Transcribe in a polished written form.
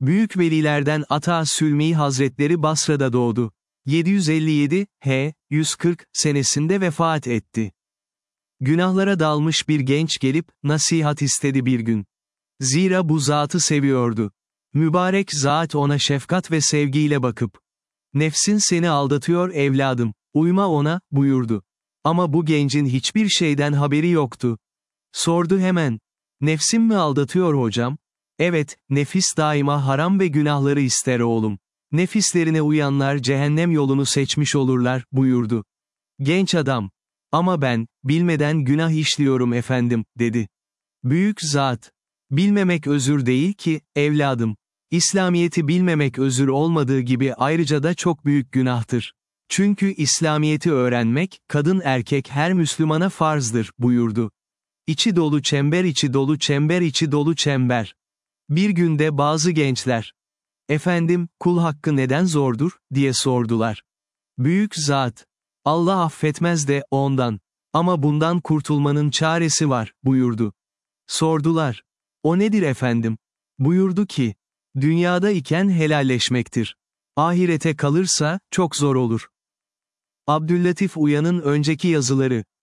Büyük velilerden Ata Sülmi Hazretleri Basra'da doğdu. 757, 140 senesinde vefat etti. Günahlara dalmış bir genç gelip, nasihat istedi bir gün. Zira bu zatı seviyordu. Mübarek zat ona şefkat ve sevgiyle bakıp, "Nefsin seni aldatıyor evladım, uyma ona," buyurdu. Ama bu gencin hiçbir şeyden haberi yoktu. Sordu hemen, "Nefsim mi aldatıyor hocam?" "Evet, nefis daima haram ve günahları ister oğlum. Nefislerine uyanlar cehennem yolunu seçmiş olurlar," buyurdu. Genç adam, "Ama ben, bilmeden günah işliyorum efendim," dedi. Büyük zat, "Bilmemek özür değil ki, evladım. İslamiyeti bilmemek özür olmadığı gibi ayrıca da çok büyük günahtır. Çünkü İslamiyeti öğrenmek, kadın erkek her Müslümana farzdır," buyurdu. İçi dolu çember içi dolu çember içi dolu çember. Bir günde bazı gençler, "Efendim, kul hakkı neden zordur?" diye sordular. Büyük zat, "Allah affetmez de, ondan. Ama bundan kurtulmanın çaresi var," buyurdu. Sordular, "O nedir efendim?" Buyurdu ki, "Dünyada iken helalleşmektir. Ahirete kalırsa, çok zor olur." Abdüllatif Uyan'ın önceki yazıları